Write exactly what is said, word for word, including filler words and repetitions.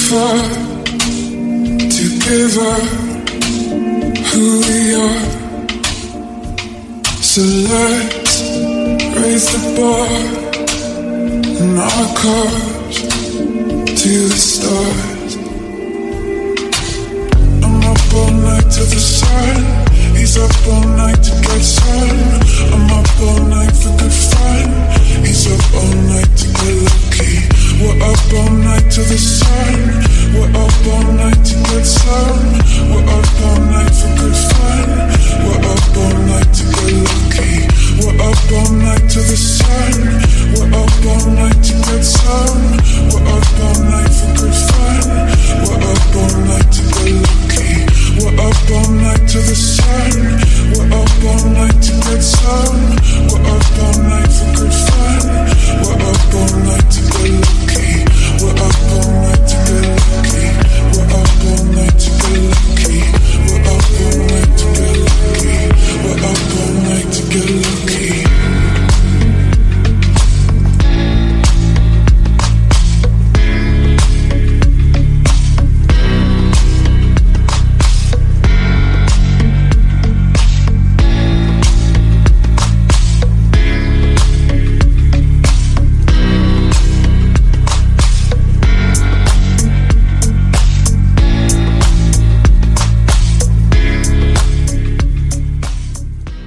far to give up who we are. So let's raise the bar and our cars to the stars. I'm up all night to the sun. He's up all night to get sun. I'm up all night for good fun. He's up all night to get lucky. We're up all night to the sun. We're up all night to get sun.